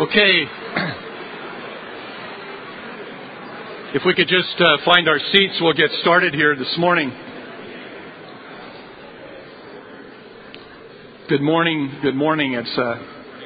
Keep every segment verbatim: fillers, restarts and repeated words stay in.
Okay. If we could just uh, find our seats, we'll get started here this morning. Good morning. Good morning. It's uh,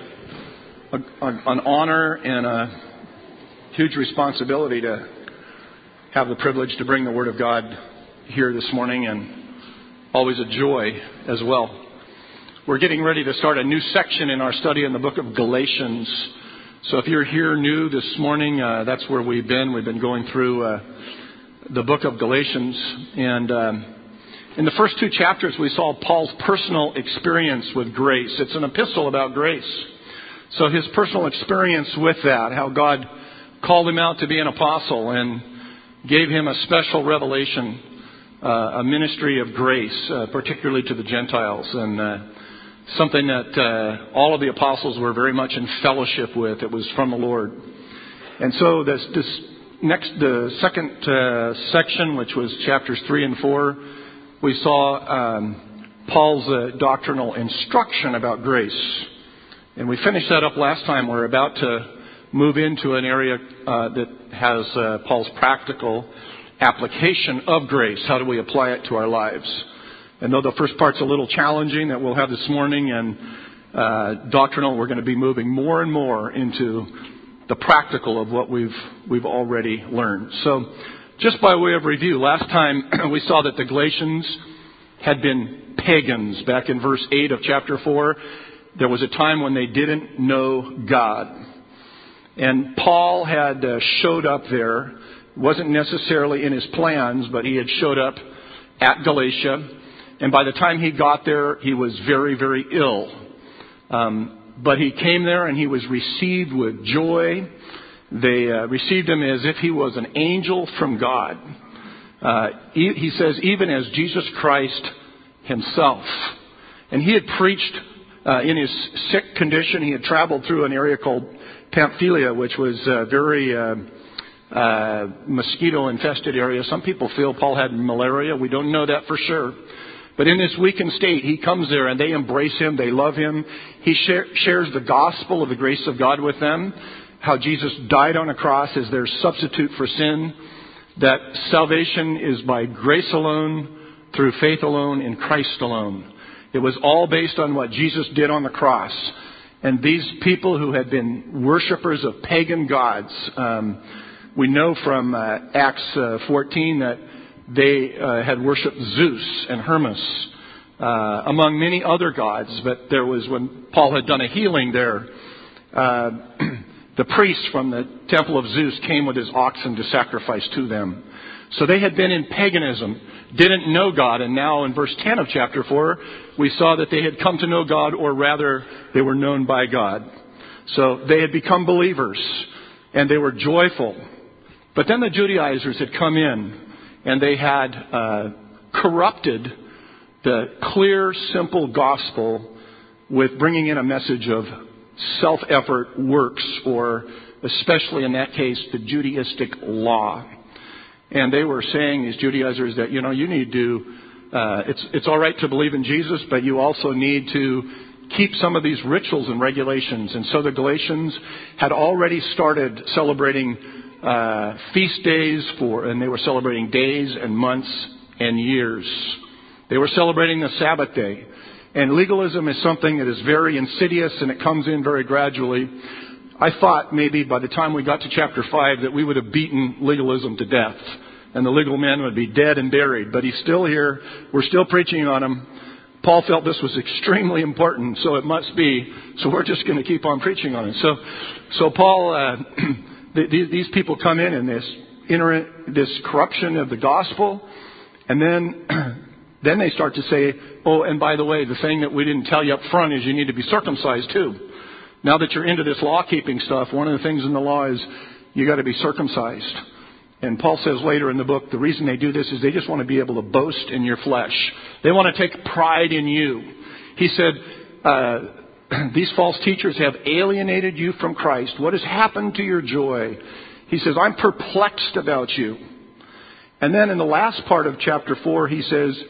a, an honor and a huge responsibility to have the privilege to bring the Word of God here this morning, and always a joy as well. We're getting ready to start a new section in our study in the book of Galatians. So if you're here new this morning, uh, that's where we've been. We've been going through uh, the book of Galatians. And um, in the first two chapters, we saw Paul's personal experience with grace. It's an epistle about grace. So his personal experience with that, how God called him out to be an apostle and gave him a special revelation, uh, a ministry of grace, uh, particularly to the Gentiles. And uh, something that uh, all of the apostles were very much in fellowship with. It was from the Lord. And so this, this next, the second uh, section, which was chapters three and four, we saw um, Paul's uh, doctrinal instruction about grace. And we finished that up last time. We're about to move into an area uh, that has uh, Paul's practical application of grace. How do we apply it to our lives? And though the first part's a little challenging that we'll have this morning and uh, doctrinal, we're going to be moving more and more into the practical of what we've we've already learned. So just by way of review, last time we saw that the Galatians had been pagans. Back in verse eight of chapter four, there was a time when they didn't know God. And Paul had uh, showed up there. It wasn't necessarily in his plans, but he had showed up at Galatia. And by the time he got there, he was very, very ill. Um, but he came there and he was received with joy. They uh, received him as if he was an angel from God. Uh, he, he says, even as Jesus Christ himself. And he had preached uh, in his sick condition. He had traveled through an area called Pamphylia, which was uh, very uh, uh, mosquito-infested area. Some people feel Paul had malaria. We don't know that for sure. But in this weakened state, he comes there and they embrace him. They love him. He share, shares the gospel of the grace of God with them. How Jesus died on a cross as their substitute for sin. That salvation is by grace alone, through faith alone, in Christ alone. It was all based on what Jesus did on the cross. And these people who had been worshipers of pagan gods, um, we know from uh, Acts uh, fourteen that they uh, had worshipped Zeus and Hermes, uh, among many other gods. But there was, when Paul had done a healing there, uh, the priest from the temple of Zeus came with his oxen to sacrifice to them. So they had been in paganism, didn't know God. And now in verse ten of chapter four, we saw that they had come to know God, or rather, they were known by God. So they had become believers, and they were joyful. But then the Judaizers had come in, and they had uh, corrupted the clear, simple gospel with bringing in a message of self-effort works, or especially in that case, the Judaistic law. And they were saying, these Judaizers, that, you know, you need to, uh, it's, it's all right to believe in Jesus, but you also need to keep some of these rituals and regulations. And so the Galatians had already started celebrating Uh, feast days for, and they were celebrating days and months and years. They were celebrating the Sabbath day. And legalism is something that is very insidious, and it comes in very gradually. I thought maybe by the time we got to chapter five that we would have beaten legalism to death, and the legal man would be dead and buried. But he's still here. We're still preaching on him. Paul felt this was extremely important, so it must be. So we're just going to keep on preaching on it. So, so Paul. Uh, These people come in and this this corruption of the gospel, and then then they start to say, oh, and by the way, the thing that we didn't tell you up front is you need to be circumcised too. Now that you're into this law-keeping stuff, one of the things in the law is you got to be circumcised. And Paul says later in the book, the reason they do this is they just want to be able to boast in your flesh. They want to take pride in you. He said, uh, these false teachers have alienated you from Christ. What has happened to your joy? He says, I'm perplexed about you. And then in the last part of chapter four, he says,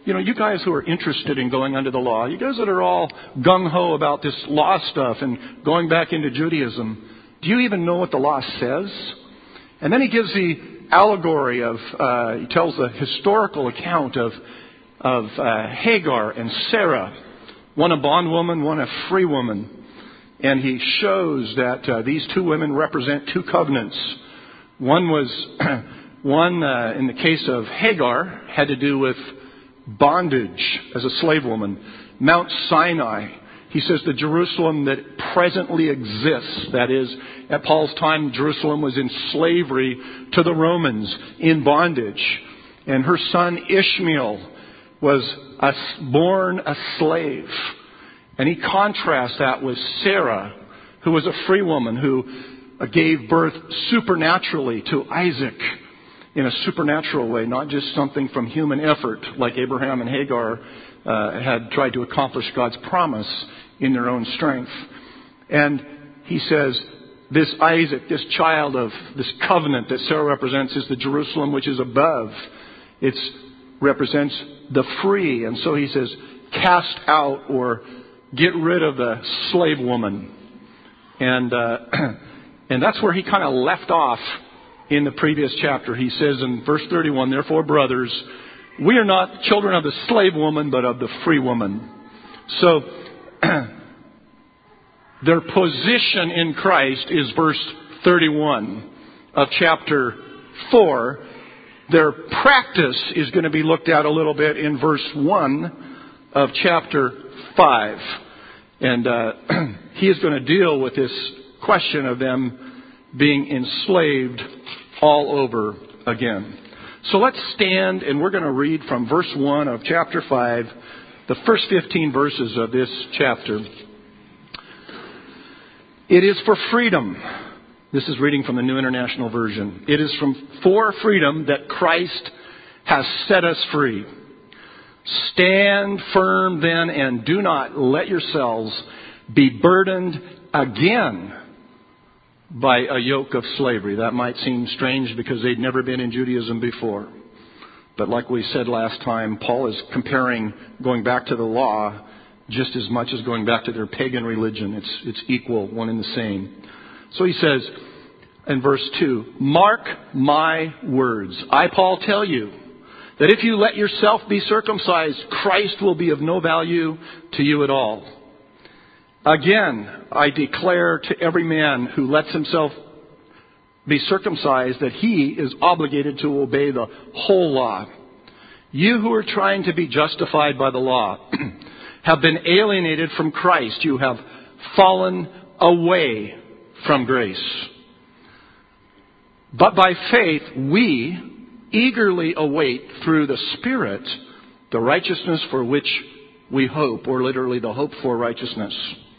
you know, you guys who are interested in going under the law, you guys that are all gung-ho about this law stuff and going back into Judaism, do you even know what the law says? And then he gives the allegory of, uh, he tells the historical account of, of uh, Hagar and Sarah, one a bondwoman, one a free woman. And he shows that uh, these two women represent two covenants. One was, one uh, in the case of Hagar, had to do with bondage as a slave woman. Mount Sinai, he says the Jerusalem that presently exists, that is, at Paul's time, Jerusalem was in slavery to the Romans, in bondage. And her son Ishmael was a, born a slave. And he contrasts that with Sarah, who was a free woman who gave birth supernaturally to Isaac in a supernatural way, not just something from human effort like Abraham and Hagar uh, had tried to accomplish God's promise in their own strength. And he says, this Isaac, this child of this covenant that Sarah represents, is the Jerusalem which is above. It represents the free. And so he says, cast out or get rid of the slave woman. And uh, and that's where he kind of left off in the previous chapter. He says in verse thirty-one, therefore, brothers, we are not children of the slave woman, but of the free woman. So their position in Christ is verse thirty-one of chapter four. Their practice is going to be looked at a little bit in verse one of chapter five. And uh, he is going to deal with this question of them being enslaved all over again. So let's stand and we're going to read from verse one of chapter five, the first fifteen verses of this chapter. It is for freedom. This is reading from the New International Version. It is from for freedom that Christ has set us free. Stand firm then, and do not let yourselves be burdened again by a yoke of slavery. That might seem strange because they'd never been in Judaism before. But like we said last time, Paul is comparing going back to the law just as much as going back to their pagan religion. It's, it's equal, one and the same. So he says in verse two, mark my words. I, Paul, tell you that if you let yourself be circumcised, Christ will be of no value to you at all. Again, I declare to every man who lets himself be circumcised that he is obligated to obey the whole law. You who are trying to be justified by the law have been alienated from Christ. You have fallen away from grace. But by faith, we eagerly await through the Spirit the righteousness for which we hope, or literally the hope for righteousness.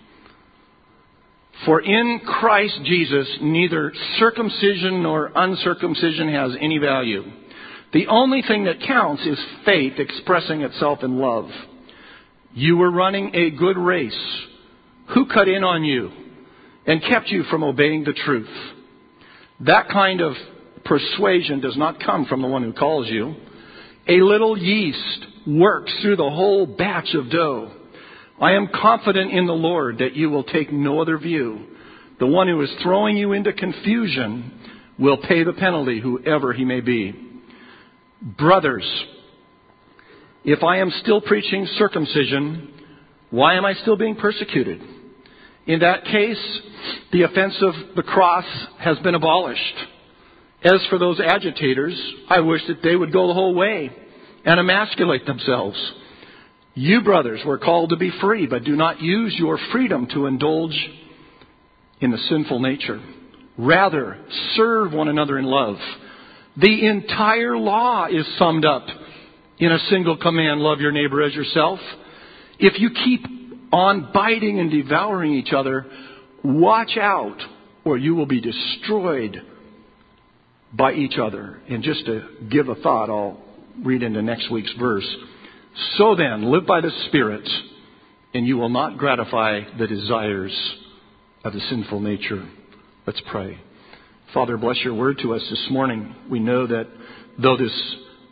For in Christ Jesus, neither circumcision nor uncircumcision has any value. The only thing that counts is faith expressing itself in love. You were running a good race. Who cut in on you and kept you from obeying the truth? That kind of persuasion does not come from the one who calls you. A little yeast works through the whole batch of dough. I am confident in the Lord that you will take no other view. The one who is throwing you into confusion will pay the penalty, whoever he may be. Brothers, if I am still preaching circumcision, why am I still being persecuted? In that case, the offense of the cross has been abolished. As for those agitators, I wish that they would go the whole way and emasculate themselves. You, brothers, were called to be free, but do not use your freedom to indulge in the sinful nature. Rather, serve one another in love. The entire law is summed up in a single command: love your neighbor as yourself. If you keep on biting and devouring each other, watch out, or you will be destroyed by each other. And just to give a thought, I'll read into next week's verse. So then, live by the Spirit, and you will not gratify the desires of the sinful nature. Let's pray. Father, bless your word to us this morning. We know that though this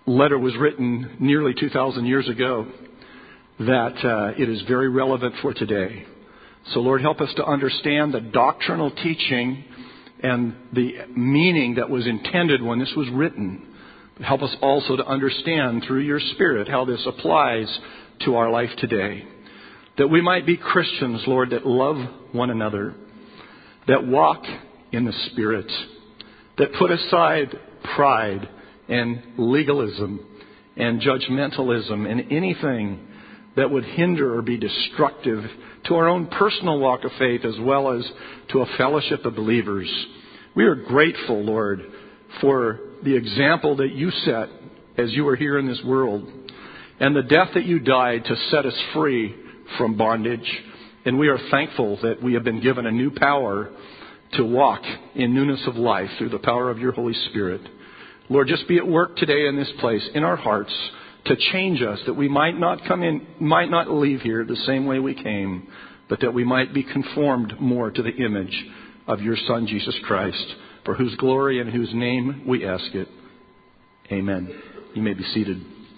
letter was written nearly two thousand years ago, that uh, it is very relevant for today. So Lord, help us to understand the doctrinal teaching and the meaning that was intended when this was written. But help us also to understand through your Spirit how this applies to our life today. That we might be Christians, Lord, that love one another, that walk in the Spirit, that put aside pride and legalism and judgmentalism and anything that would hinder or be destructive to our own personal walk of faith as well as to a fellowship of believers. We are grateful, Lord, for the example that you set as you were here in this world and the death that you died to set us free from bondage. And we are thankful that we have been given a new power to walk in newness of life through the power of your Holy Spirit. Lord, just be at work today in this place, in our hearts, to change us, that we might not come in, might not leave here the same way we came, but that we might be conformed more to the image of your Son, Jesus Christ, for whose glory and whose name we ask it. Amen. You may be seated.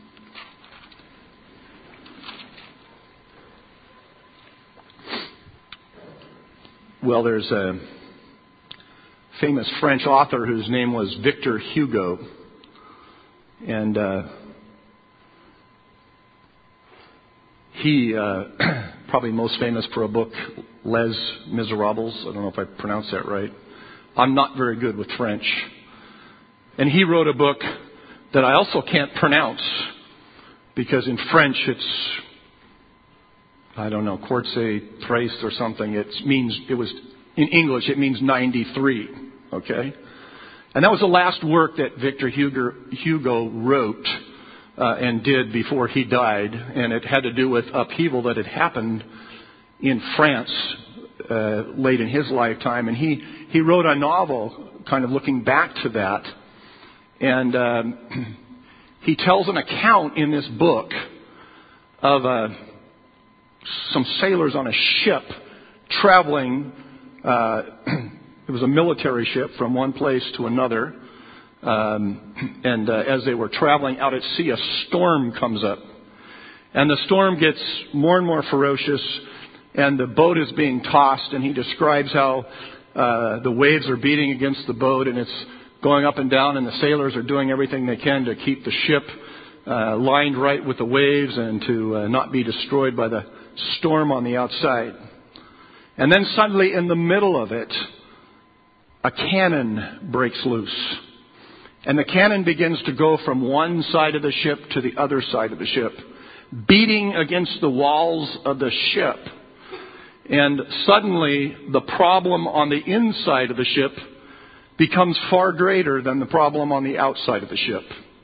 Well, there's a famous French author whose name was Victor Hugo. And uh, he, uh, probably most famous for a book, Les Miserables. I don't know if I pronounced that right. I'm not very good with French. And he wrote a book that I also can't pronounce because in French it's, I don't know, Quartz Trace or something. It means, it was, in English it means ninety-three. Okay? And that was the last work that Victor Hugo, Hugo wrote uh, and did before he died. And it had to do with upheaval that had happened in France uh, late in his lifetime. And he, he wrote a novel kind of looking back to that. And um, he tells an account in this book of uh, some sailors on a ship traveling. Uh, it was a military ship from one place to another. Um, and uh, as they were traveling out at sea, a storm comes up. And the storm gets more and more ferocious. And the boat is being tossed. And he describes how uh, the waves are beating against the boat. And it's going up and down. And the sailors are doing everything they can to keep the ship uh, lined right with the waves and to uh, not be destroyed by the storm on the outside. And then suddenly in the middle of it, a cannon breaks loose. And the cannon begins to go from one side of the ship to the other side of the ship, beating against the walls of the ship. And suddenly the problem on the inside of the ship becomes far greater than the problem on the outside of the ship.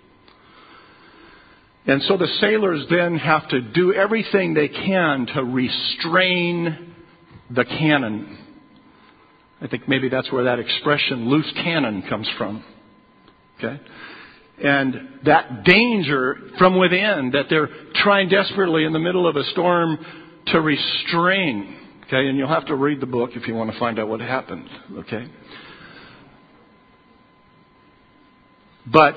And so the sailors then have to do everything they can to restrain the cannon. I think maybe that's where that expression, loose cannon, comes from. Okay? And that danger from within that they're trying desperately in the middle of a storm to restrain. Okay? And you'll have to read the book if you want to find out what happened. Okay? But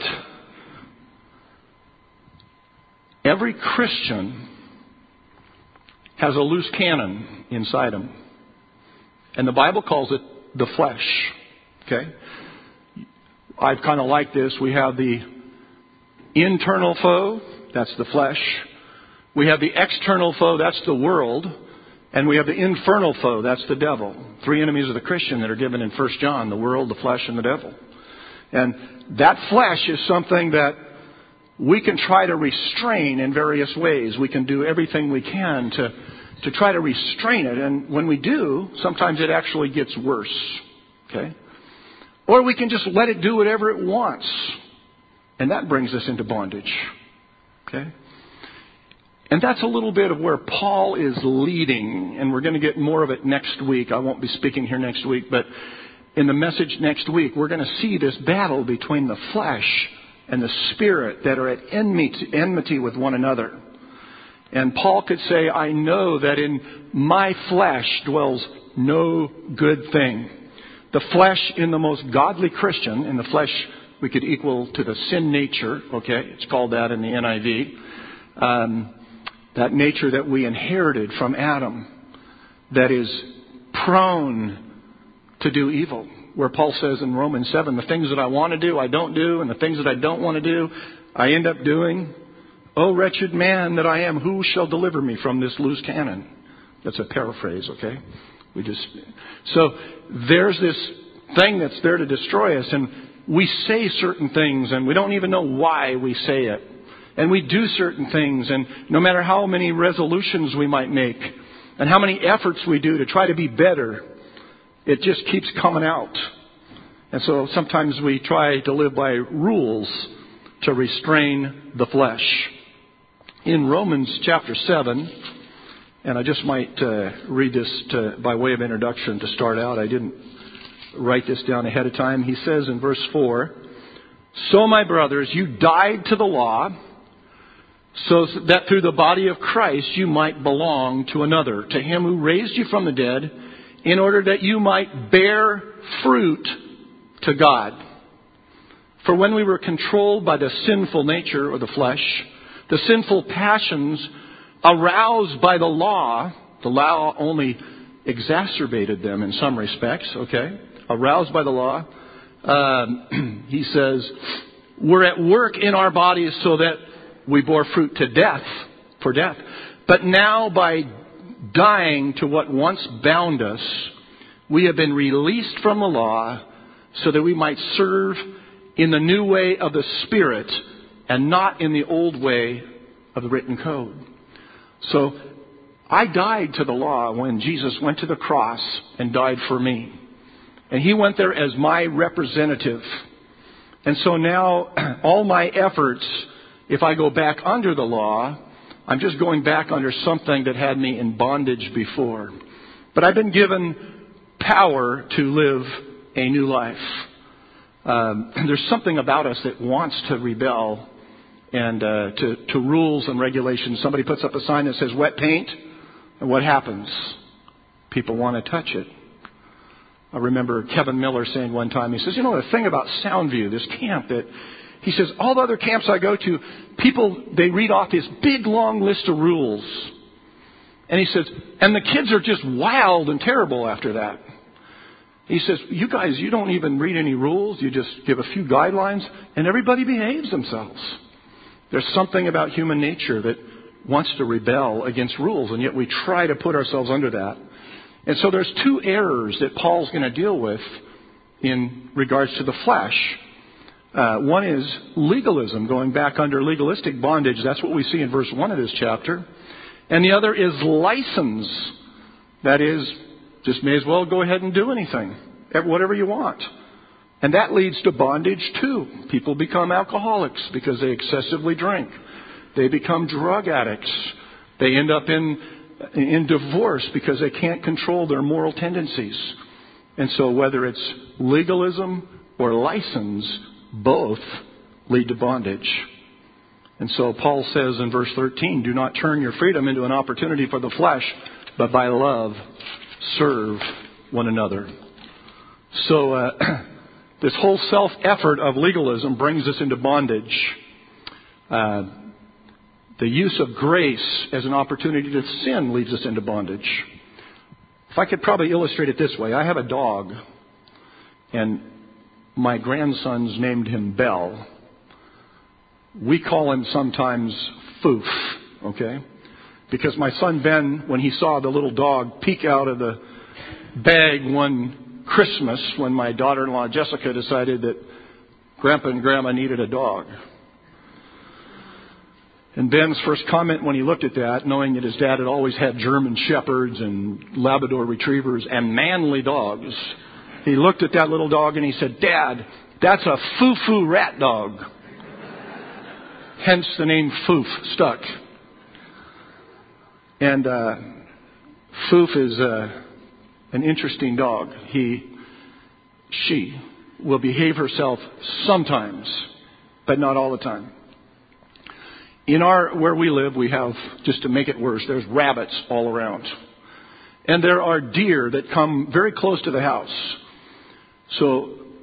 every Christian has a loose cannon inside him. And the Bible calls it the flesh. Okay? I've kind of like this. We have the internal foe, that's the flesh. We have the external foe, that's the world. And we have the infernal foe, that's the devil. Three enemies of the Christian that are given in First John, the world, the flesh, and the devil. And that flesh is something that we can try to restrain in various ways. We can do everything we can to, to try to restrain it. And when we do, sometimes it actually gets worse. Okay? Or we can just let it do whatever it wants. And that brings us into bondage. Okay? And that's a little bit of where Paul is leading. And we're going to get more of it next week. I won't be speaking here next week. But in the message next week, we're going to see this battle between the flesh and the spirit that are at enmity, enmity with one another. And Paul could say, I know that in my flesh dwells no good thing. The flesh in the most godly Christian, in the flesh we could equal to the sin nature, okay? It's called that in the N I V. Um, that nature that we inherited from Adam that is prone to do evil. Where Paul says in Romans seven, the things that I want to do, I don't do, and the things that I don't want to do, I end up doing. Oh, wretched man that I am, who shall deliver me from this loose cannon? That's a paraphrase, okay? We just so there's this thing that's there to destroy us, and we say certain things, and we don't even know why we say it. And we do certain things, and no matter how many resolutions we might make, and how many efforts we do to try to be better, it just keeps coming out. And so sometimes we try to live by rules to restrain the flesh. In Romans chapter seven, and I just might uh, read this to, by way of introduction to start out. I didn't write this down ahead of time. He says in verse four, "So my brothers, you died to the law, so that through the body of Christ you might belong to another, to him who raised you from the dead, in order that you might bear fruit to God. For when we were controlled by the sinful nature of the flesh, the sinful passions aroused by the law," the law only exacerbated them in some respects, okay? Aroused by the law, um, he says, "we're at work in our bodies so that we bore fruit to death, for death. But now by dying to what once bound us, we have been released from the law so that we might serve in the new way of the Spirit and not in the old way of the written code." So I died to the law when Jesus went to the cross and died for me. And he went there as my representative. And so now all my efforts, if I go back under the law, I'm just going back under something that had me in bondage before. But I've been given power to live a new life. Um, there's something about us that wants to rebel and uh, to, to rules and regulations. Somebody puts up a sign that says wet paint, and what happens? People want to touch it. I remember Kevin Miller saying one time, he says, you know, the thing about Soundview, this camp that, he says, all the other camps I go to, people, they read off this big long list of rules. And he says, and the kids are just wild and terrible after that. He says, you guys, you don't even read any rules. You just give a few guidelines and everybody behaves themselves. There's something about human nature that wants to rebel against rules, and yet we try to put ourselves under that. And so there's two errors that Paul's going to deal with in regards to the flesh. Uh, one is legalism, going back under legalistic bondage. That's what we see in verse one of this chapter. And the other is license. That is, just may as well go ahead and do anything, whatever you want. And that leads to bondage too. People become alcoholics because they excessively drink. They become drug addicts. They end up in in divorce because they can't control their moral tendencies. And so whether it's legalism or license, both lead to bondage. And so Paul says in verse thirteen, do not turn your freedom into an opportunity for the flesh, but by love serve one another. So uh, this whole self-effort of legalism brings us into bondage. Uh, the use of grace as an opportunity to sin leads us into bondage. If I could probably illustrate it this way. I have a dog, and my grandsons named him Bell. We call him sometimes Foof, okay? Because my son Ben, when he saw the little dog peek out of the bag one Christmas when my daughter-in-law Jessica decided that Grandpa and Grandma needed a dog. And Ben's first comment when he looked at that, knowing that his dad had always had German Shepherds and Labrador Retrievers and manly dogs, he looked at that little dog and he said, Dad, that's a foo-foo rat dog. Hence the name Foof stuck. And uh, Foof is uh, an interesting dog. He, she will behave herself sometimes, but not all the time. In our, where we live, we have, just to make it worse, there's rabbits all around. And there are deer that come very close to the house. So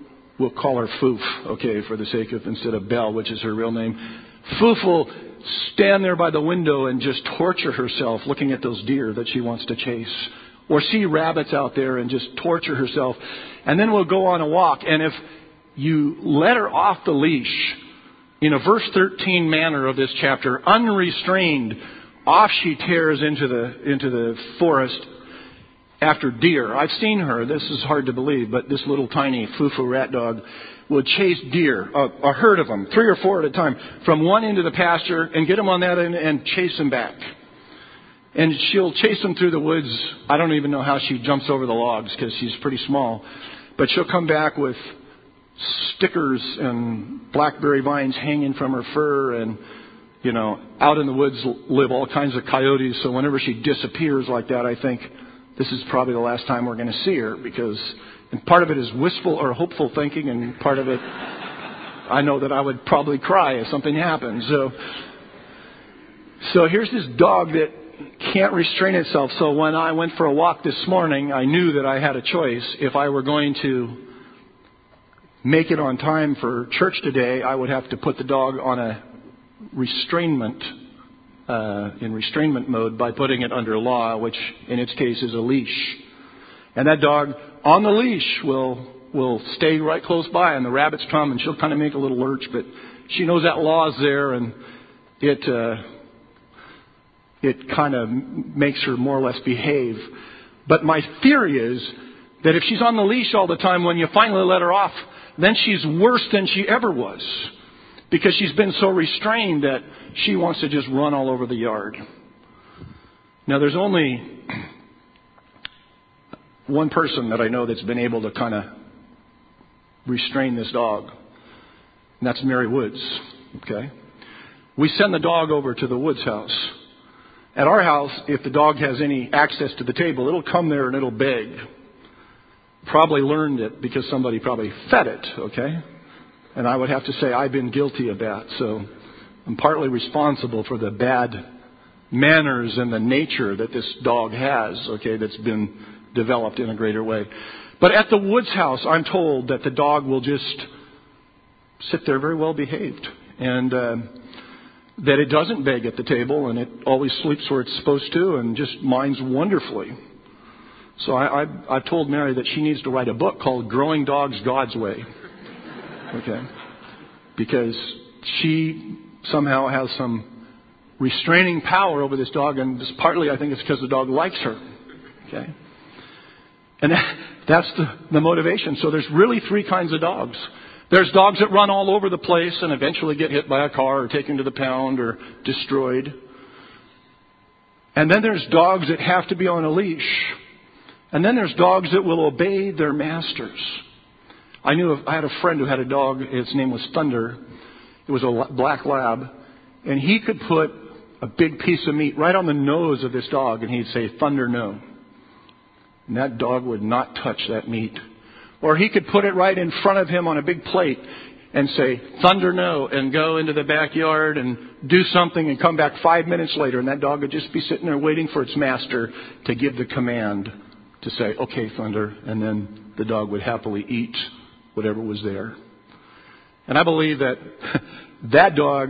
we'll call her Foof, okay, for the sake of, instead of Belle, which is her real name. Foof will stand there by the window and just torture herself looking at those deer that she wants to chase. Or see rabbits out there and just torture herself. And then we'll go on a walk. And if you let her off the leash, in a verse thirteen manner of this chapter, unrestrained, off she tears into the into the forest after deer. I've seen her. This is hard to believe, but this little tiny Fufu rat dog would chase deer, a, a herd of them, three or four at a time, from one end of the pasture and get them on that end and chase them back. And she'll chase them through the woods. I don't even know how she jumps over the logs because she's pretty small. But she'll come back with stickers and blackberry vines hanging from her fur. And, you know, out in the woods live all kinds of coyotes. So whenever she disappears like that, I think this is probably the last time we're going to see her. Because, and part of it is wistful or hopeful thinking. And part of it, I know that I would probably cry if something happened. So, so here's this dog that can't restrain itself. So when I went for a walk this morning, I knew that I had a choice. If I were going to make it on time for church today, I would have to put the dog on a restrainment, uh, in restrainment mode by putting it under law, which in its case is a leash. And that dog on the leash will will stay right close by, and the rabbits come and she'll kind of make a little lurch, but she knows that law is there, and it uh, it kind of makes her more or less behave. But my theory is that if she's on the leash all the time, when you finally let her off, then she's worse than she ever was. Because she's been so restrained that she wants to just run all over the yard. Now there's only one person that I know that's been able to kind of restrain this dog. And that's Mary Woods. Okay? We send the dog over to the Woods house. At our house, if the dog has any access to the table, it'll come there and it'll beg. Probably learned it because somebody probably fed it, okay? And I would have to say I've been guilty of that. So I'm partly responsible for the bad manners and the nature that this dog has, okay, that's been developed in a greater way. But at the Woods house, I'm told that the dog will just sit there very well behaved. And uh, that it doesn't beg at the table, and it always sleeps where it's supposed to and just minds wonderfully. So I, I, I've told Mary that she needs to write a book called Growing Dogs God's Way. Okay? Because she somehow has some restraining power over this dog, and just partly I think it's because the dog likes her. Okay? And that, that's the, the motivation. So there's really three kinds of dogs. There's dogs that run all over the place and eventually get hit by a car or taken to the pound or destroyed. And then there's dogs that have to be on a leash. And then there's dogs that will obey their masters. I knew I had a friend who had a dog. Its name was Thunder. It was a black lab. And he could put a big piece of meat right on the nose of this dog and he'd say, "Thunder, no." And that dog would not touch that meat. Or he could put it right in front of him on a big plate and say, "Thunder, no," and go into the backyard and do something and come back five minutes later. And that dog would just be sitting there waiting for its master to give the command to say, "Okay, Thunder." And then the dog would happily eat whatever was there. And I believe that that dog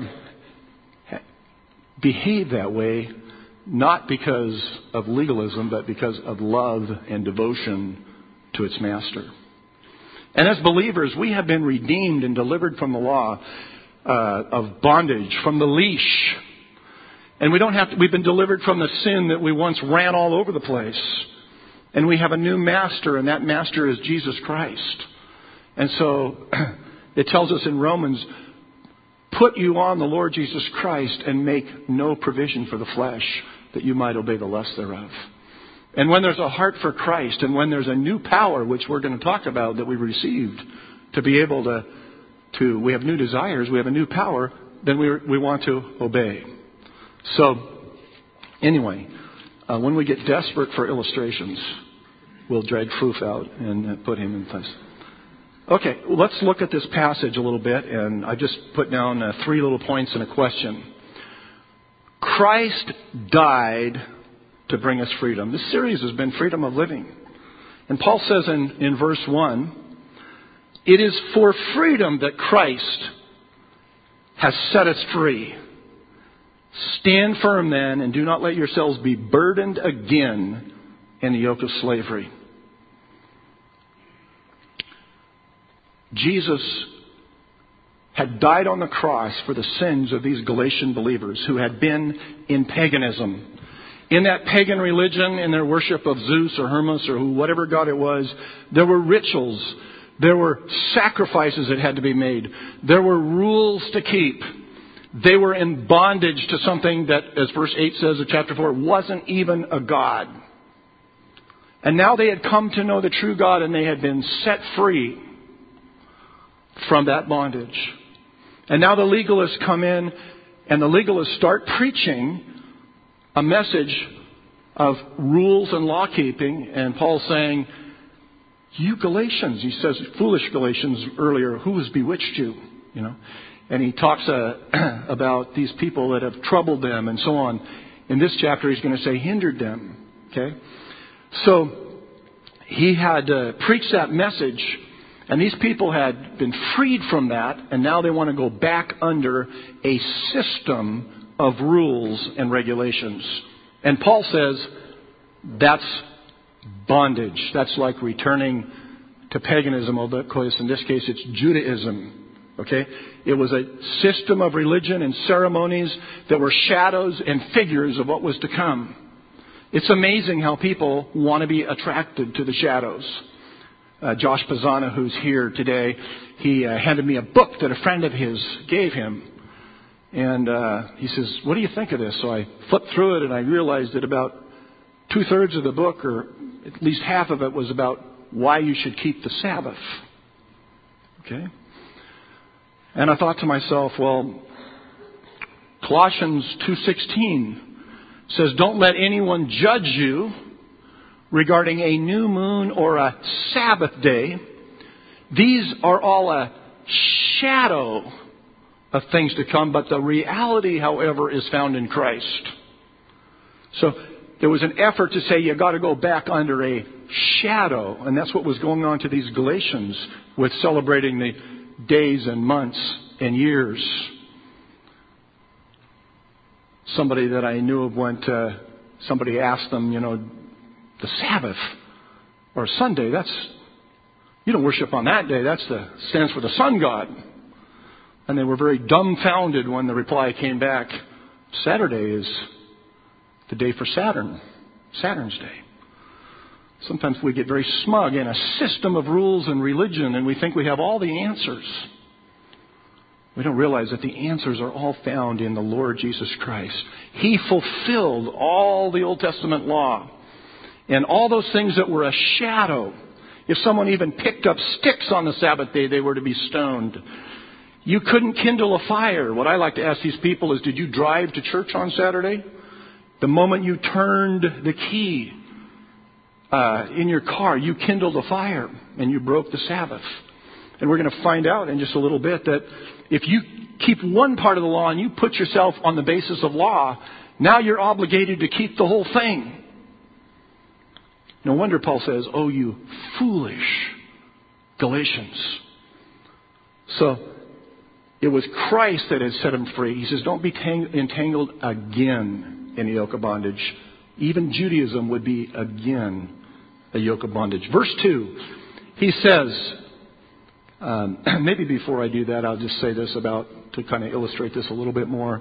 behaved that way not because of legalism, but because of love and devotion to its master. And as believers, we have been redeemed and delivered from the law uh, of bondage, from the leash. And we don't have to, we've been delivered from the sin that we once ran all over the place. And we have a new master, and that master is Jesus Christ. And so it tells us in Romans, "Put you on the Lord Jesus Christ and make no provision for the flesh, that you might obey the lusts thereof." And when there's a heart for Christ, and when there's a new power, which we're going to talk about, that we received to be able to, to we have new desires, we have a new power, then we we want to obey. So, anyway, uh, when we get desperate for illustrations, we'll drag Foof out and put him in place. Okay, well, let's look at this passage a little bit, and I just put down uh, three little points and a question. Christ died to bring us freedom. This series has been freedom of living. And Paul says in, in verse one, It is for freedom that Christ has set us free. Stand firm then, and do not let yourselves be burdened again in the yoke of slavery. Jesus had died on the cross for the sins of these Galatian believers who had been in paganism. In that pagan religion, in their worship of Zeus or Hermes or whatever god it was, there were rituals. There were sacrifices that had to be made. There were rules to keep. They were in bondage to something that, as verse eight says of chapter four, wasn't even a god. And now they had come to know the true God, and they had been set free from that bondage. And now the legalists come in, and the legalists start preaching a message of rules and law keeping. And Paul's saying, you Galatians, he says, foolish Galatians earlier, who has bewitched you? You know, and he talks uh, about these people that have troubled them and so on. In this chapter, he's going to say hindered them. Okay, so he had uh, preached that message, and these people had been freed from that, and now they want to go back under a system of rules and regulations. And Paul says that's bondage. That's like returning to paganism, although in this case it's Judaism. Okay? It was a system of religion and ceremonies that were shadows and figures of what was to come. It's amazing how people want to be attracted to the shadows. Uh, Josh Pisana, who's here today, he uh, handed me a book that a friend of his gave him. And uh, he says, what do you think of this? So I flipped through it, and I realized that about two-thirds of the book, or at least half of it, was about why you should keep the Sabbath. Okay? And I thought to myself, well, Colossians two sixteen says, don't let anyone judge you regarding a new moon or a Sabbath day. These are all a shadow of things to come, but the reality, however, is found in Christ. So there was an effort to say you got to go back under a shadow, and that's what was going on to these Galatians with celebrating the days and months and years. Somebody that I knew of went, uh, somebody asked them, you know, the Sabbath or Sunday, that's, you don't worship on that day, that's the, stands for the sun god. And they were very dumbfounded when the reply came back, Saturday is the day for Saturn, Saturn's day. Sometimes we get very smug in a system of rules and religion, and we think we have all the answers. We don't realize that the answers are all found in the Lord Jesus Christ. He fulfilled all the Old Testament law. And all those things that were a shadow. If someone even picked up sticks on the Sabbath day, they were to be stoned. You couldn't kindle a fire. What I like to ask these people is, did you drive to church on Saturday? The moment you turned the key uh, in your car, you kindled a fire and you broke the Sabbath. And we're going to find out in just a little bit that if you keep one part of the law and you put yourself on the basis of law, now you're obligated to keep the whole thing. No wonder Paul says, oh, you foolish Galatians. So it was Christ that had set him free. He says, don't be tang- entangled again in a yoke of bondage. Even Judaism would be again a yoke of bondage. Verse two, he says, um, maybe before I do that, I'll just say this about, to kind of illustrate this a little bit more.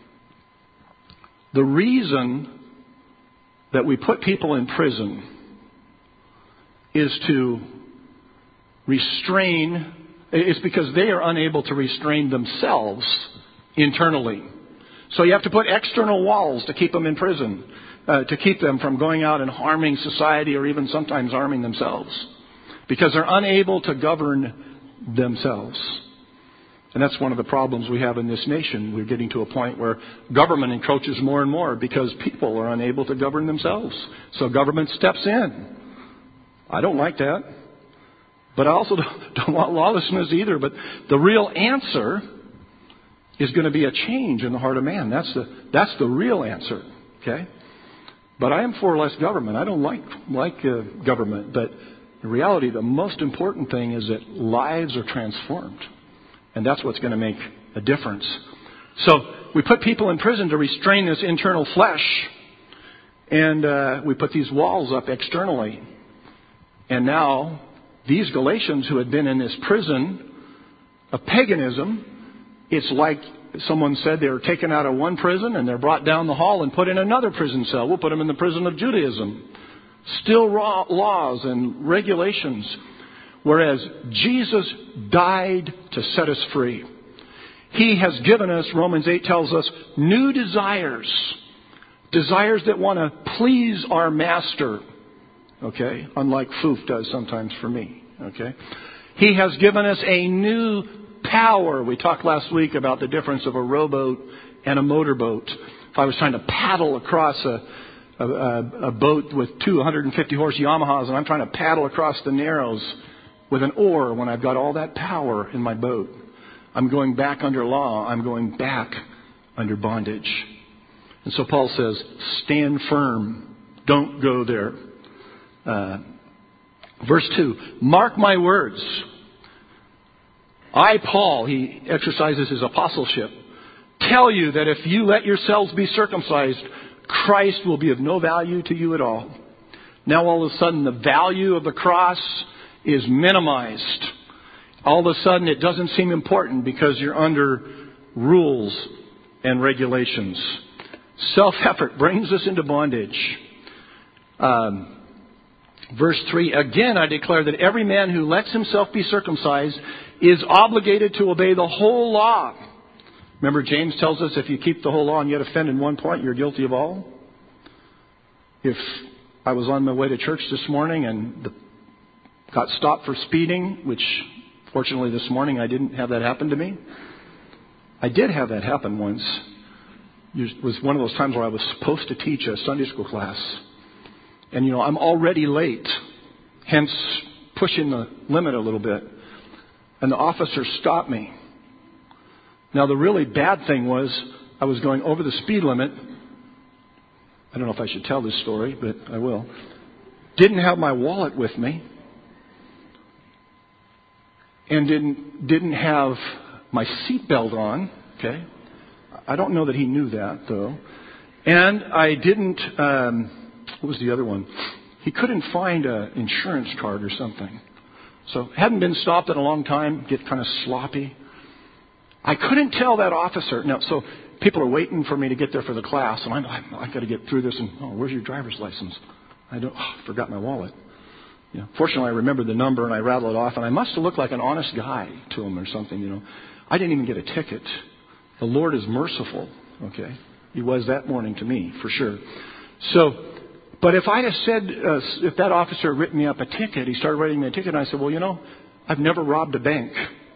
The reason that we put people in prison is to restrain, is because they are unable to restrain themselves internally. So you have to put external walls to keep them in prison, uh, to keep them from going out and harming society or even sometimes harming themselves, because they're unable to govern themselves. And that's one of the problems we have in this nation. We're getting to a point where government encroaches more and more because people are unable to govern themselves. So government steps in. I don't like that. But I also don't want lawlessness either. But the real answer is going to be a change in the heart of man. That's the that's the real answer. Okay? But I am for less government. I don't like like uh, government. But In reality, the most important thing is that lives are transformed. And that's what's going to make a difference. So we put people in prison to restrain this internal flesh. And uh, we put these walls up externally. And now these Galatians who had been in this prison of paganism, it's like someone said they were taken out of one prison and they're brought down the hall and put in another prison cell. We'll put them in the prison of Judaism. Still raw laws and regulations. Whereas Jesus died to set us free. He has given us, Romans eight tells us, new desires. Desires that want to please our master. Okay? Unlike Foof does sometimes for me. Okay? He has given us a new power. We talked last week about the difference of a rowboat and a motorboat. If I was trying to paddle across a, a, a boat with two one hundred fifty horse Yamahas and I'm trying to paddle across the Narrows with an oar when I've got all that power in my boat, I'm going back under law. I'm going back under bondage. And so Paul says, stand firm. Don't go there. Uh, verse two, mark my words. I, Paul, he exercises his apostleship, tell you that if you let yourselves be circumcised, Christ will be of no value to you at all. Now all of a sudden the value of the cross is minimized. All of a sudden it doesn't seem important because you're under rules and regulations. Self-effort brings us into bondage. Um, verse three, again I declare that every man who lets himself be circumcised is obligated to obey the whole law. Remember James tells us if you keep the whole law and yet offend in one point, you're guilty of all. If I was on my way to church this morning and the, got stopped for speeding, which fortunately this morning I didn't have that happen to me. I did have that happen once. It was one of those times where I was supposed to teach a Sunday school class. And, you know, I'm already late, hence pushing the limit a little bit. And the officer stopped me. Now, the really bad thing was I was going over the speed limit. I don't know if I should tell this story, but I will. Didn't have my wallet with me. And didn't didn't have my seatbelt on. Okay. I don't know that he knew that, though. And I didn't, um, what was the other one? He couldn't find an insurance card or something. So hadn't been stopped in a long time, get kind of sloppy. I couldn't tell that officer. Now, so people are waiting for me to get there for the class, and I'm, I'm I've got to get through this. And oh, where's your driver's license? I don't. Oh, I forgot my wallet. You know, fortunately, I remembered the number and I rattled it off, and I must have looked like an honest guy to him or something. You know, I didn't even get a ticket. The Lord is merciful. Okay, He was that morning to me for sure. So. But if I'd have said, uh, if that officer had written me up a ticket, he started writing me a ticket, and I said, well, you know, I've never robbed a bank.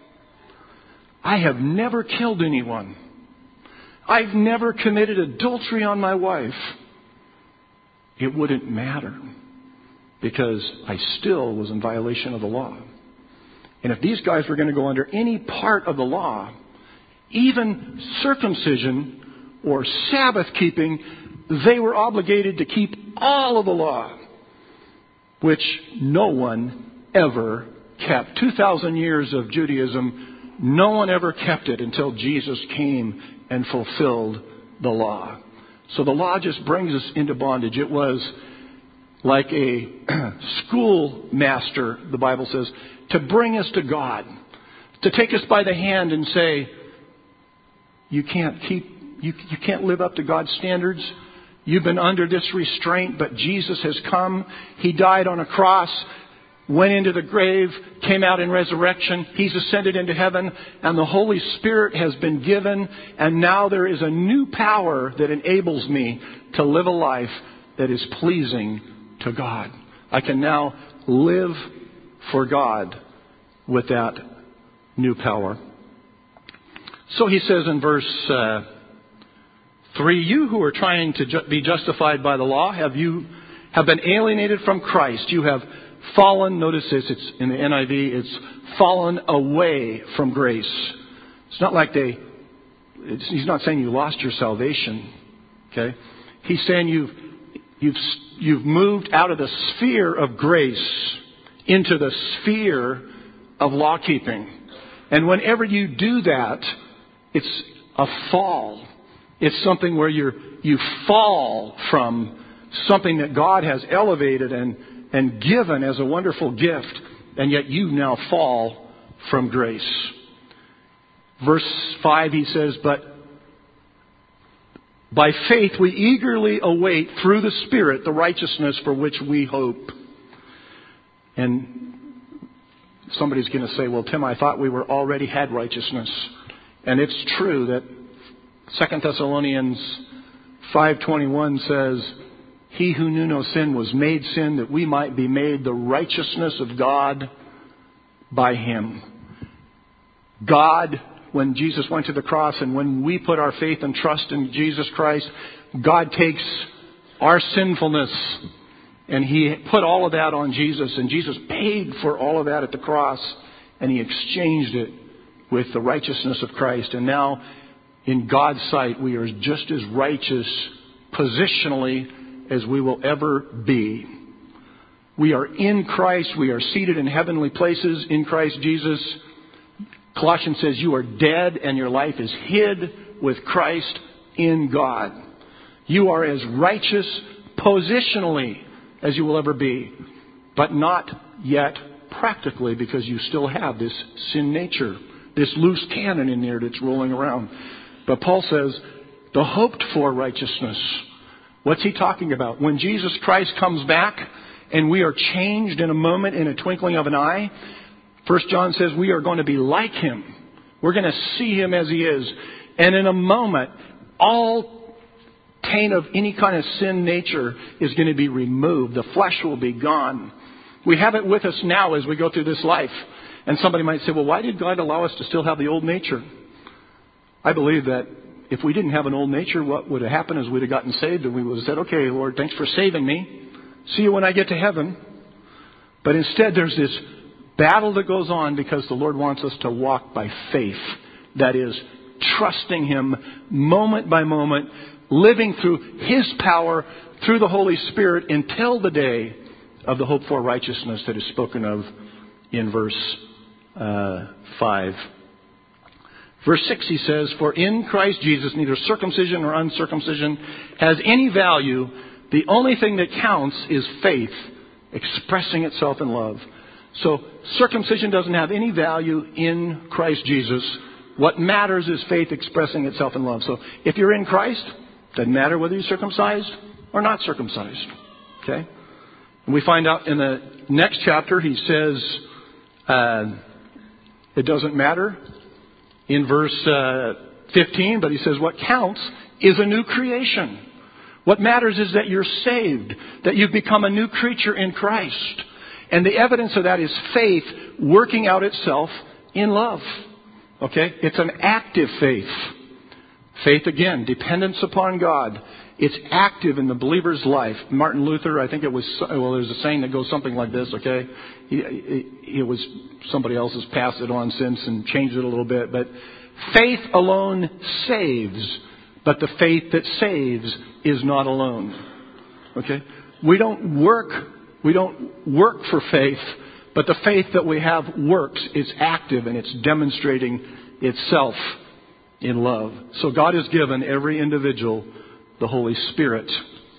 I have never killed anyone. I've never committed adultery on my wife. It wouldn't matter because I still was in violation of the law. And if these guys were going to go under any part of the law, even circumcision or Sabbath keeping, they were obligated to keep all of the law, which no one ever kept. two thousand years of Judaism, no one ever kept it until Jesus came and fulfilled the law. So the law just brings us into bondage. It was like a schoolmaster, the Bible says, to bring us to God, to take us by the hand and say, you can't keep, you, you can't live up to God's standards. You've been under this restraint, but Jesus has come. He died on a cross, went into the grave, came out in resurrection. He's ascended into heaven, and the Holy Spirit has been given. And now there is a new power that enables me to live a life that is pleasing to God. I can now live for God with that new power. So he says in verse Uh, Three, you who are trying to ju- be justified by the law, have you have been alienated from Christ. You have fallen, notice this, it's in the N I V, it's fallen away from grace. It's not like they, it's, he's not saying you lost your salvation. Okay? He's saying you've, you've, you've moved out of the sphere of grace into the sphere of law keeping. And whenever you do that, it's a fall. It's something where you're, you fall from something that God has elevated and, and given as a wonderful gift, and yet you now fall from grace. Verse five, he says, but by faith we eagerly await through the Spirit the righteousness for which we hope. And somebody's going to say, well, Tim, I thought we were already had righteousness. And it's true that Second Thessalonians five twenty-one says, he who knew no sin was made sin that we might be made the righteousness of God by him. God, when Jesus went to the cross and when we put our faith and trust in Jesus Christ, God takes our sinfulness and He put all of that on Jesus. And Jesus paid for all of that at the cross. And He exchanged it with the righteousness of Christ. And now, in God's sight, we are just as righteous positionally as we will ever be. We are in Christ. We are seated in heavenly places in Christ Jesus. Colossians says you are dead and your life is hid with Christ in God. You are as righteous positionally as you will ever be, but not yet practically, because you still have this sin nature, this loose cannon in there that's rolling around. But Paul says the hoped for righteousness. What's he talking about? When Jesus Christ comes back and we are changed in a moment, in a twinkling of an eye, First John says we are going to be like Him. We're going to see Him as He is. And in a moment, all taint of any kind of sin nature is going to be removed. The flesh will be gone. We have it with us now as we go through this life. And somebody might say, well, why did God allow us to still have the old nature? I believe that if we didn't have an old nature, what would have happened is we'd have gotten saved and we would have said, okay, Lord, thanks for saving me. See you when I get to heaven. But instead there's this battle that goes on because the Lord wants us to walk by faith. That is, trusting Him moment by moment, living through His power, through the Holy Spirit, until the day of the hope for righteousness that is spoken of in verse uh, five. Verse six, he says, for in Christ Jesus neither circumcision nor uncircumcision has any value. The only thing that counts is faith expressing itself in love. So circumcision doesn't have any value in Christ Jesus. What matters is faith expressing itself in love. So if you're in Christ, doesn't matter whether you're circumcised or not circumcised. Okay? And we find out in the next chapter, he says, uh, it doesn't matter in verse uh, fifteen, but he says what counts is a new creation. What matters is that you're saved, that you've become a new creature in Christ. And the evidence of that is faith working out itself in love. Okay? It's an active faith. Faith, again, dependence upon God. It's active in the believer's life. Martin Luther, I think it was, well, there's a saying that goes something like this, okay? It was, somebody else has passed it on since and changed it a little bit. But faith alone saves, but the faith that saves is not alone. Okay? We don't work, we don't work for faith, but the faith that we have works. It's active and it's demonstrating itself in love. So God has given every individual the Holy Spirit.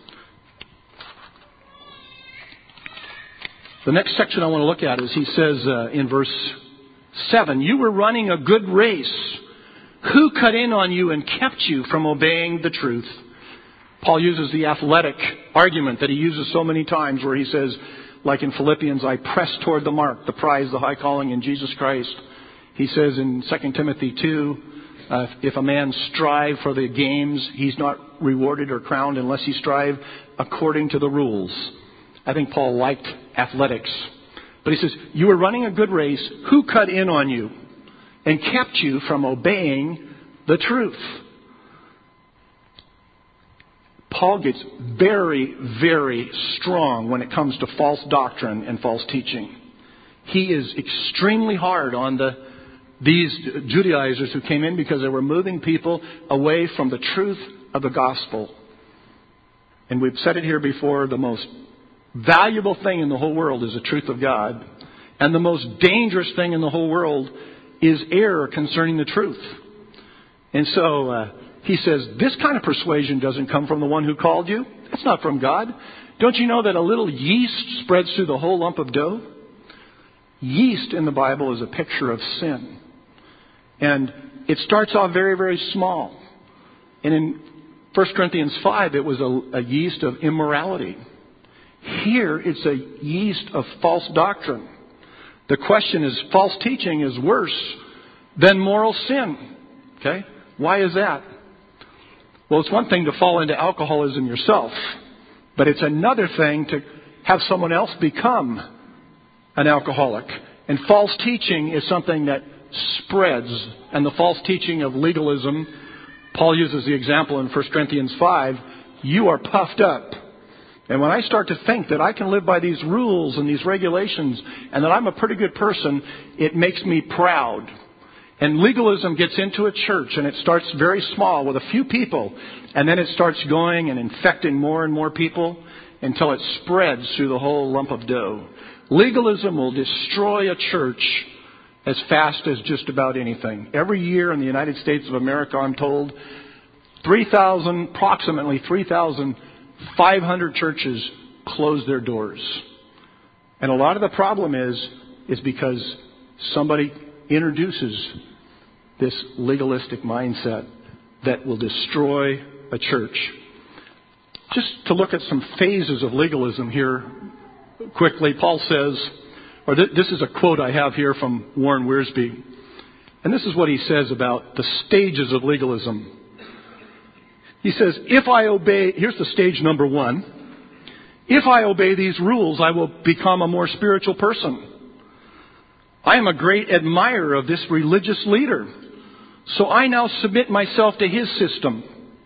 The next section I want to look at is he says uh, in verse seven, you were running a good race. Who cut in on you and kept you from obeying the truth? Paul uses the athletic argument that he uses so many times where he says, like in Philippians, I press toward the mark, the prize, the high calling in Jesus Christ. He says in Second Timothy two, Uh, if a man strive for the games, he's not rewarded or crowned unless he strive according to the rules. I think Paul liked athletics. But he says, you were running a good race. Who cut in on you and kept you from obeying the truth? Paul gets very, very strong when it comes to false doctrine and false teaching. He is extremely hard on the These Judaizers who came in because they were moving people away from the truth of the gospel. And we've said it here before, the most valuable thing in the whole world is the truth of God. And the most dangerous thing in the whole world is error concerning the truth. And so uh, he says, this kind of persuasion doesn't come from the one who called you. It's not from God. Don't you know that a little yeast spreads through the whole lump of dough? Yeast in the Bible is a picture of sin. And it starts off very, very small. And in First Corinthians five, it was a, a yeast of immorality. Here, it's a yeast of false doctrine. The question is, false teaching is worse than moral sin. Okay? Why is that? Well, it's one thing to fall into alcoholism yourself, but it's another thing to have someone else become an alcoholic. And false teaching is something that spreads. And the false teaching of legalism, Paul uses the example in First Corinthians five, you are puffed up. And when I start to think that I can live by these rules and these regulations and that I'm a pretty good person, it makes me proud. And legalism gets into a church and it starts very small with a few people. And then it starts going and infecting more and more people until it spreads through the whole lump of dough. Legalism will destroy a church as fast as just about anything. Every year in the United States of America, I'm told, three thousand, approximately three thousand five hundred churches close their doors. And a lot of the problem is, is because somebody introduces this legalistic mindset that will destroy a church. Just to look at some phases of legalism here quickly, Paul says, or th- this is a quote I have here from Warren Wiersbe, and this is what he says about the stages of legalism. He says, if I obey, here's the stage number one. If I obey these rules, I will become a more spiritual person. I am a great admirer of this religious leader. So I now submit myself to his system.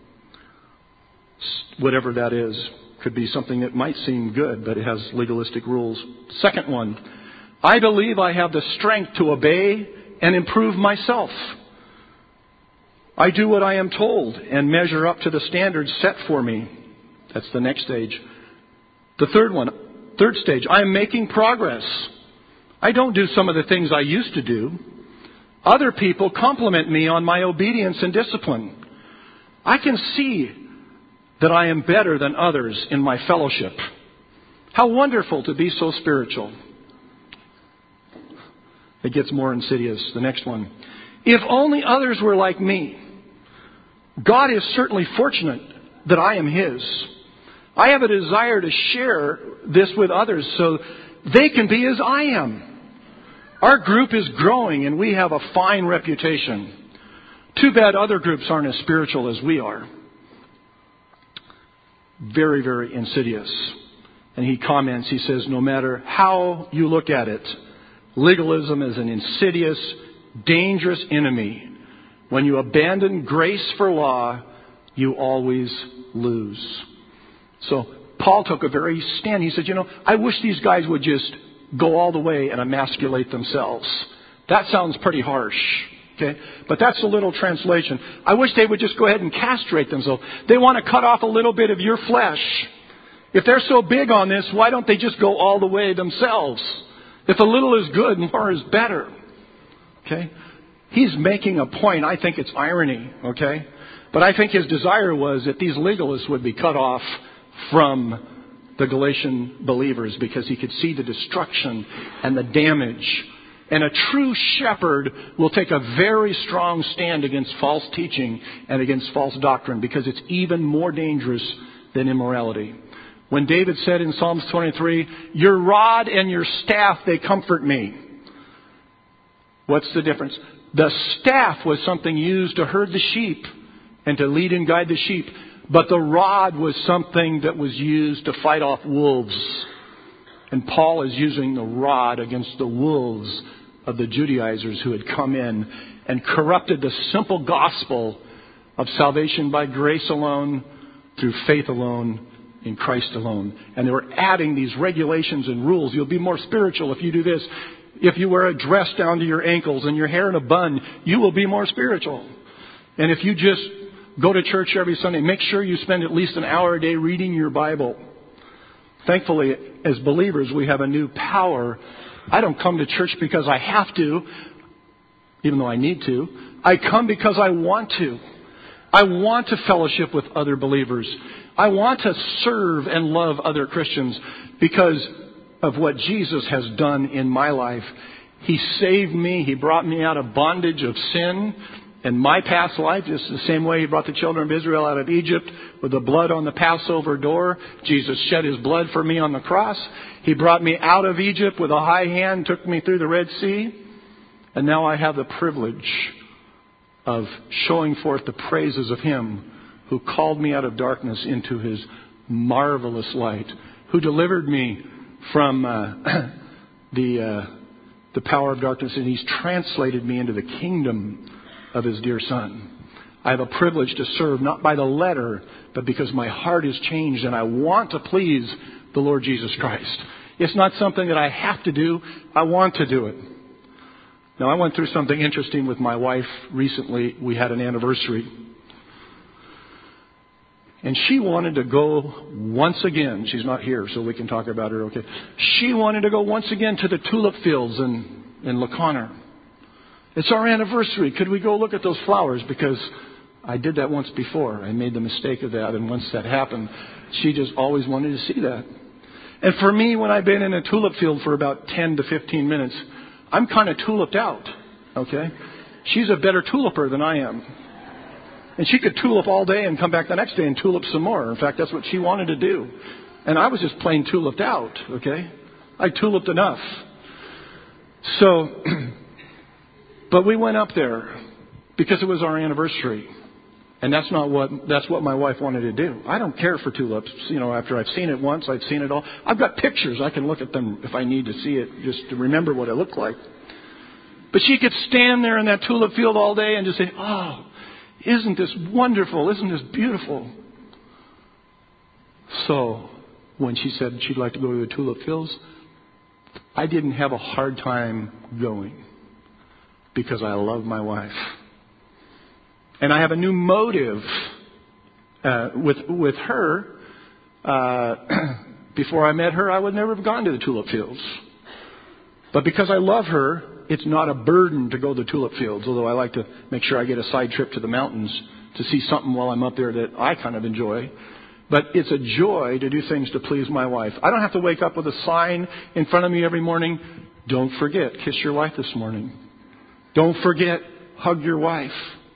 Whatever that is. Could be something that might seem good, but it has legalistic rules. Second one. I believe I have the strength to obey and improve myself. I do what I am told and measure up to the standards set for me. That's the next stage. The third one, third stage, I am making progress. I don't do some of the things I used to do. Other people compliment me on my obedience and discipline. I can see that I am better than others in my fellowship. How wonderful to be so spiritual. It gets more insidious. The next one. If only others were like me. God is certainly fortunate that I am His. I have a desire to share this with others so they can be as I am. Our group is growing and we have a fine reputation. Too bad other groups aren't as spiritual as we are. Very, very insidious. And he comments, he says, no matter how you look at it, legalism is an insidious, dangerous enemy. When you abandon grace for law, you always lose. So Paul took a very stand. He said, you know, I wish these guys would just go all the way and emasculate themselves. That sounds pretty harsh. Okay? But that's a little translation. I wish they would just go ahead and castrate themselves. They want to cut off a little bit of your flesh. If they're so big on this, why don't they just go all the way themselves? If a little is good, more is better. Okay? He's making a point. I think it's irony. Okay? But I think his desire was that these legalists would be cut off from the Galatian believers because he could see the destruction and the damage. And a true shepherd will take a very strong stand against false teaching and against false doctrine because it's even more dangerous than immorality. When David said in Psalms twenty-three, your rod and your staff, they comfort me. What's the difference? The staff was something used to herd the sheep and to lead and guide the sheep. But the rod was something that was used to fight off wolves. And Paul is using the rod against the wolves of the Judaizers who had come in and corrupted the simple gospel of salvation by grace alone, through faith alone, in Christ alone. And they were adding these regulations and rules. You'll be more spiritual if you do this. If you wear a dress down to your ankles and your hair in a bun, you will be more spiritual. And if you just go to church every Sunday, make sure you spend at least an hour a day reading your Bible. Thankfully, as believers, we have a new power I don't come to church because I have to, even though I need to. I come because I want to. I want to fellowship with other believers. I want to serve and love other Christians because of what Jesus has done in my life. He saved me. He brought me out of bondage of sin and my past life, just the same way He brought the children of Israel out of Egypt with the blood on the Passover door. Jesus shed His blood for me on the cross. He brought me out of Egypt with a high hand, took me through the Red Sea. And now I have the privilege of showing forth the praises of Him who called me out of darkness into His marvelous light, who delivered me from uh, the uh, the power of darkness, and He's translated me into the kingdom of His dear Son. I have a privilege to serve not by the letter, but because my heart is changed and I want to please the Lord Jesus Christ. It's not something that I have to do. I want to do it. Now, I went through something interesting with my wife recently. We had an anniversary. And she wanted to go once again. She's not here, so we can talk about her, okay? She wanted to go once again to the tulip fields in, in La Conner. It's our anniversary. Could we go look at those flowers? Because I did that once before. I made the mistake of that. And once that happened, she just always wanted to see that. And for me, when I've been in a tulip field for about ten to fifteen minutes, I'm kind of tuliped out, okay? She's a better tuliper than I am. And she could tulip all day and come back the next day and tulip some more. In fact, that's what she wanted to do. And I was just plain tuliped out, okay? I tuliped enough. So, but we went up there because it was our anniversary. And that's not what, that's what my wife wanted to do. I don't care for tulips. You know, after I've seen it once, I've seen it all. I've got pictures. I can look at them if I need to see it, just to remember what it looked like. But she could stand there in that tulip field all day and just say, oh, isn't this wonderful? Isn't this beautiful? So when she said she'd like to go to the tulip fields, I didn't have a hard time going because I love my wife. And I have a new motive uh, with with her. Uh, before I met her, I would never have gone to the tulip fields. But because I love her, it's not a burden to go to the tulip fields, although I like to make sure I get a side trip to the mountains to see something while I'm up there that I kind of enjoy. But it's a joy to do things to please my wife. I don't have to wake up with a sign in front of me every morning. Don't forget, kiss your wife this morning. Don't forget, hug your wife.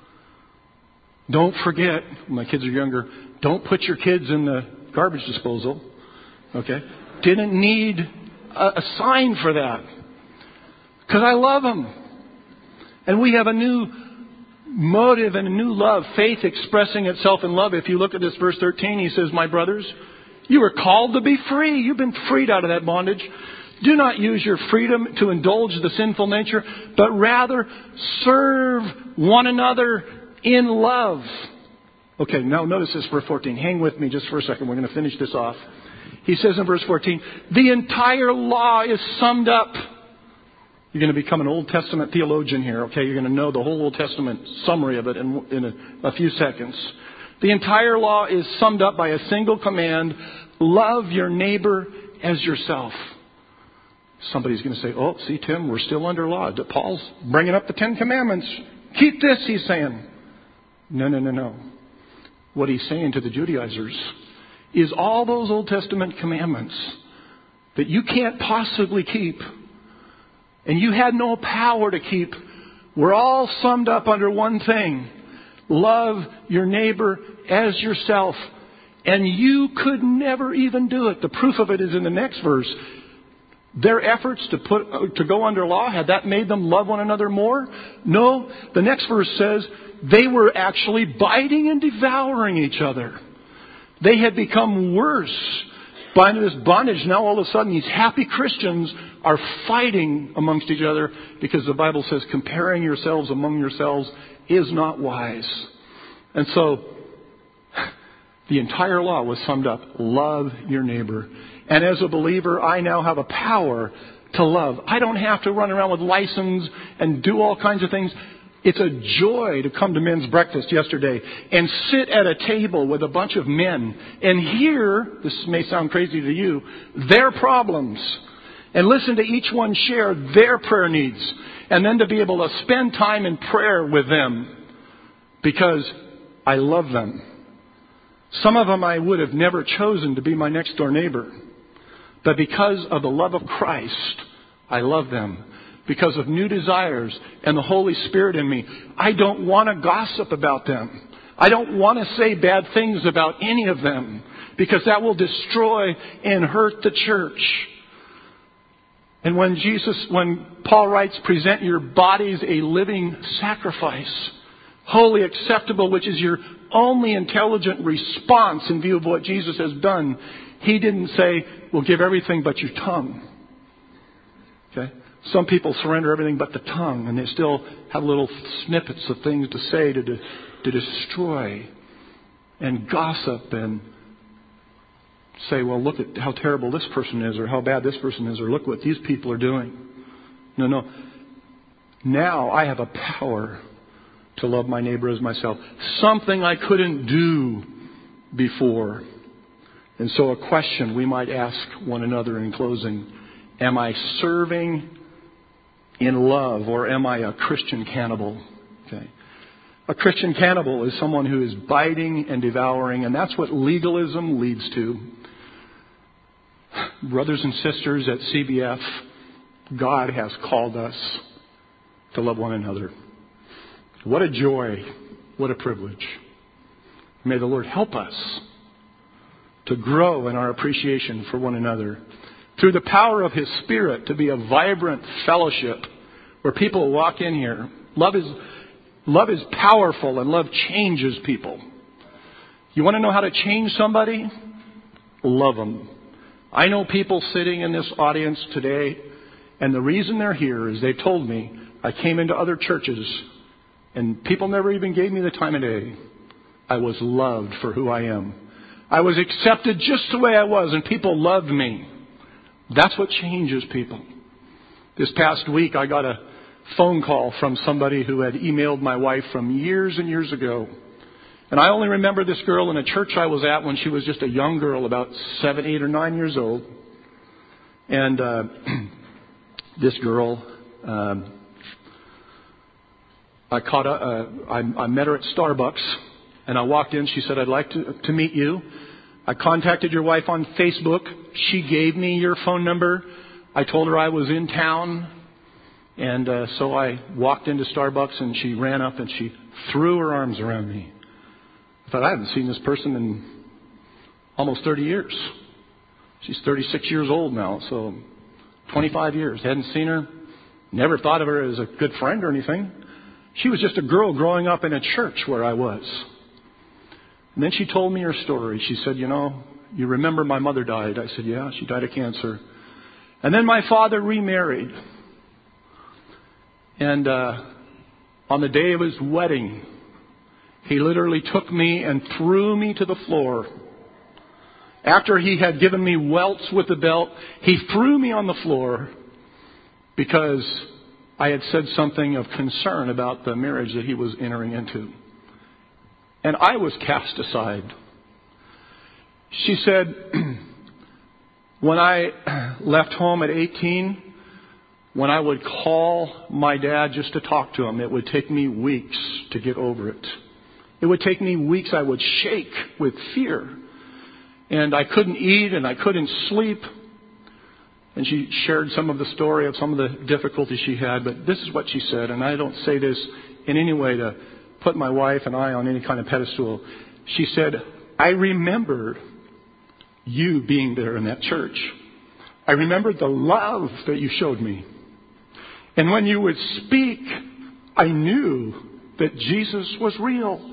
Don't forget, my kids are younger, don't put your kids in the garbage disposal. Okay? Didn't need a, a sign for that. Because I love them. And we have a new motive and a new love. Faith expressing itself in love. If you look at this verse thirteen, he says, my brothers, you are called to be free. You've been freed out of that bondage. Do not use your freedom to indulge the sinful nature, but rather serve one another in love. Okay, now notice this, verse fourteen. Hang with me just for a second. We're going to finish this off. He says in verse fourteen, the entire law is summed up. You're going to become an Old Testament theologian here, okay? You're going to know the whole Old Testament summary of it in, in a, a few seconds. The entire law is summed up by a single command: love your neighbor as yourself. Somebody's going to say, oh, see, Tim, we're still under law. Paul's bringing up the Ten Commandments. Keep this, he's saying. No, no, no, no. What he's saying to the Judaizers is all those Old Testament commandments that you can't possibly keep and you had no power to keep were all summed up under one thing: love your neighbor as yourself. And you could never even do it. The proof of it is in the next verse. Their efforts to put to go under law, had that made them love one another more? No. The next verse says they were actually biting and devouring each other. They had become worse by this bondage. Now all of a sudden these happy Christians are fighting amongst each other because the Bible says comparing yourselves among yourselves is not wise. And so the entire law was summed up: love your neighbor. And as a believer, I now have a power to love. I don't have to run around with license and do all kinds of things. It's a joy to come to men's breakfast yesterday and sit at a table with a bunch of men and hear, this may sound crazy to you, their problems. and listen to each one share their prayer needs, and then to be able to spend time in prayer with them because I love them. Some of them I would have never chosen to be my next door neighbor. But because of the love of Christ, I love them. Because of new desires and the Holy Spirit in me, I don't want to gossip about them. I don't want to say bad things about any of them, because that will destroy and hurt the church. And when Jesus, when Paul writes, present your bodies a living sacrifice, wholly acceptable, which is your only intelligent response in view of what Jesus has done, he didn't say, well, give everything but your tongue. Okay? Some people surrender everything but the tongue, and they still have little snippets of things to say to, de- to destroy and gossip and say, well, look at how terrible this person is, or how bad this person is, or look what these people are doing. No, no. Now I have a power to love my neighbor as myself. Something I couldn't do before. And so a question we might ask one another in closing: am I serving in love, or am I a Christian cannibal? Okay. A Christian cannibal is someone who is biting and devouring, and that's what legalism leads to. Brothers and sisters at C B F, God has called us to love one another. What a joy. What a privilege. May the Lord help us to grow in our appreciation for one another, through the power of His Spirit, to be a vibrant fellowship where people walk in here. Love is, love is powerful, and love changes people. You want to know how to change somebody? Love them. I know people sitting in this audience today, and the reason they're here is they've told me, I came into other churches and people never even gave me the time of day. I was loved for who I am. I was accepted just the way I was, and people loved me. That's what changes people. This past week, I got a phone call from somebody who had emailed my wife from years and years ago. And I only remember this girl in a church I was at when she was just a young girl, about seven, eight, or nine years old. And uh, this girl, um, I caught a, uh, I, I met her at Starbucks, and I walked in. She said, "I'd like to, to meet you. I contacted your wife on Facebook. She gave me your phone number. I told her I was in town." And uh, so I walked into Starbucks, and she ran up and she threw her arms around me. I thought, I haven't seen this person in almost thirty years. She's thirty-six years old now, so twenty-five years. Hadn't seen her. Never thought of her as a good friend or anything. She was just a girl growing up in a church where I was. And then she told me her story. She said, "You know, you remember my mother died?" I said, "Yeah, she died of cancer. And then my father remarried. And uh, on the day of his wedding, he literally took me and threw me to the floor. After he had given me welts with the belt, he threw me on the floor because I had said something of concern about the marriage that he was entering into. And I was cast aside." She said, when I left home at eighteen, when I would call my dad just to talk to him, it would take me weeks to get over it. It would take me weeks. I would shake with fear. And I couldn't eat and I couldn't sleep. And she shared some of the story of some of the difficulties she had. But this is what she said, and I don't say this in any way to put my wife and I on any kind of pedestal. She said, "I remembered you being there in that church. I remembered the love that you showed me. And when you would speak, I knew that Jesus was real."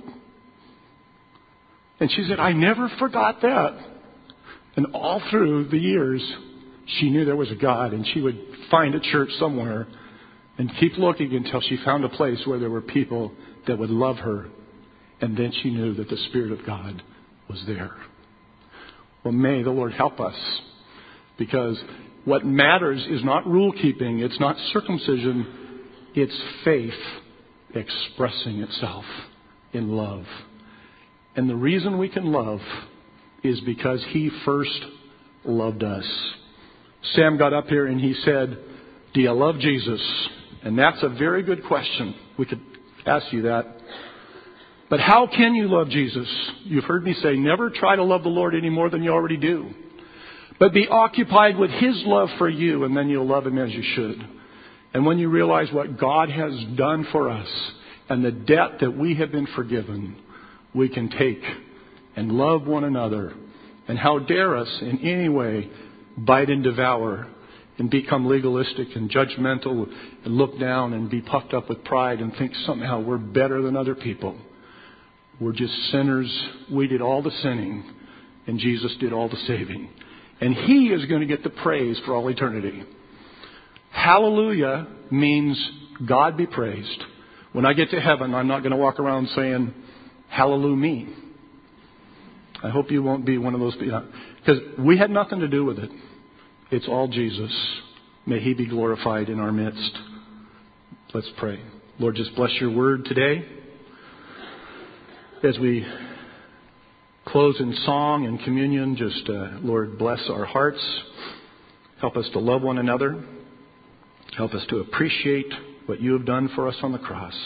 And she said, "I never forgot that." And all through the years, she knew there was a God, and she would find a church somewhere and keep looking until she found a place where there were people that would love her. And then she knew that the Spirit of God was there. Well, may the Lord help us, because what matters is not rule keeping, it's not circumcision, it's faith expressing itself in love. And the reason we can love is because He first loved us. Sam got up here and he said, do you love Jesus? And that's a very good question. We could ask you that. But how can you love Jesus? You've heard me say, never try to love the Lord any more than you already do. But be occupied with His love for you, and then you'll love Him as you should. And when you realize what God has done for us and the debt that we have been forgiven, we can take and love one another. And how dare us in any way bite and devour and become legalistic and judgmental and look down and be puffed up with pride and think somehow we're better than other people. We're just sinners. We did all the sinning and Jesus did all the saving. And He is going to get the praise for all eternity. Hallelujah means God be praised. When I get to heaven, I'm not going to walk around saying, hallelujah me. I hope you won't be one of those people. Because we had nothing to do with it. It's all Jesus. May He be glorified in our midst. Let's pray. Lord, just bless your word today. As we close in song and communion, just, uh, Lord, bless our hearts. Help us to love one another. Help us to appreciate what you have done for us on the cross.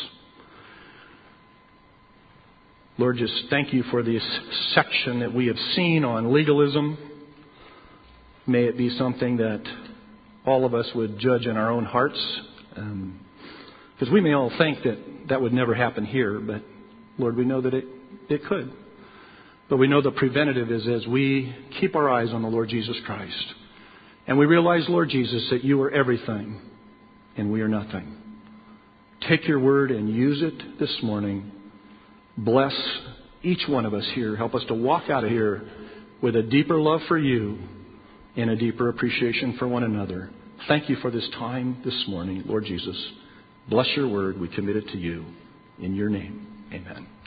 Lord, just thank you for this section that we have seen on legalism. May it be something that all of us would judge in our own hearts. Um, because we may all think that that would never happen here, but Lord, we know that it, it could. But we know the preventative is as we keep our eyes on the Lord Jesus Christ. And we realize, Lord Jesus, that you are everything and we are nothing. Take your word and use it this morning. Bless each one of us here. Help us to walk out of here with a deeper love for you and a deeper appreciation for one another. Thank you for this time this morning, Lord Jesus. Bless your word. We commit it to you. In your name, amen.